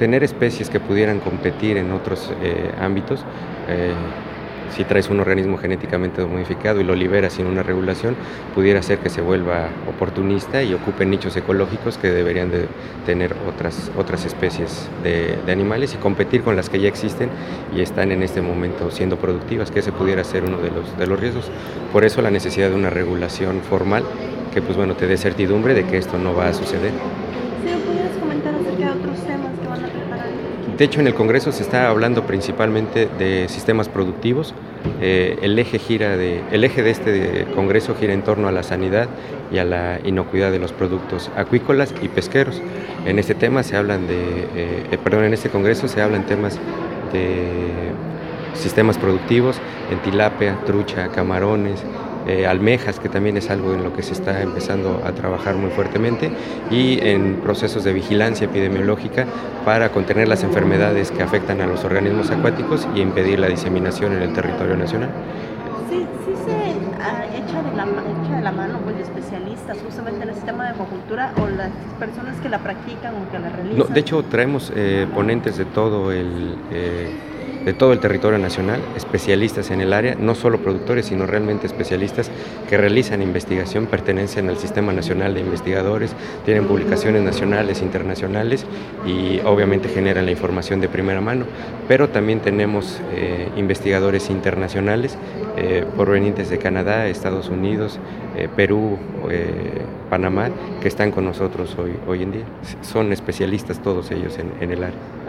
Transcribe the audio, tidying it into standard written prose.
tener especies que pudieran competir en otros ámbitos. Si traes un organismo genéticamente modificado y lo liberas sin una regulación, pudiera ser que se vuelva oportunista y ocupe nichos ecológicos que deberían de tener otras especies de animales y competir con las que ya existen y están en este momento siendo productivas, que ese pudiera ser uno de los riesgos. Por eso la necesidad de una regulación formal que pues bueno, te dé certidumbre de que esto no va a suceder. ¿Sí me pudieras comentar acerca de otros temas que van a tratar ahí? De hecho, en el Congreso se está hablando principalmente de sistemas productivos. El eje de este Congreso gira en torno a la sanidad y a la inocuidad de los productos acuícolas y pesqueros. En este tema en este Congreso se hablan temas de sistemas productivos en tilapia, trucha, camarones, almejas, que también es algo en lo que se está empezando a trabajar muy fuertemente, y en procesos de vigilancia epidemiológica para contener las enfermedades que afectan a los organismos acuáticos y impedir la diseminación en el territorio nacional. Sí, sí se echa de la mano pues, de especialistas justamente en el sistema de acuacultura o las personas que la practican o que la realizan. No, de hecho, traemos ponentes de todo el territorio nacional, especialistas en el área, no solo productores, sino realmente especialistas que realizan investigación, pertenecen al Sistema Nacional de Investigadores, tienen publicaciones nacionales, internacionales y obviamente generan la información de primera mano, pero también tenemos investigadores internacionales provenientes de Canadá, Estados Unidos, Perú, Panamá, que están con nosotros hoy en día. Son especialistas todos ellos en el área.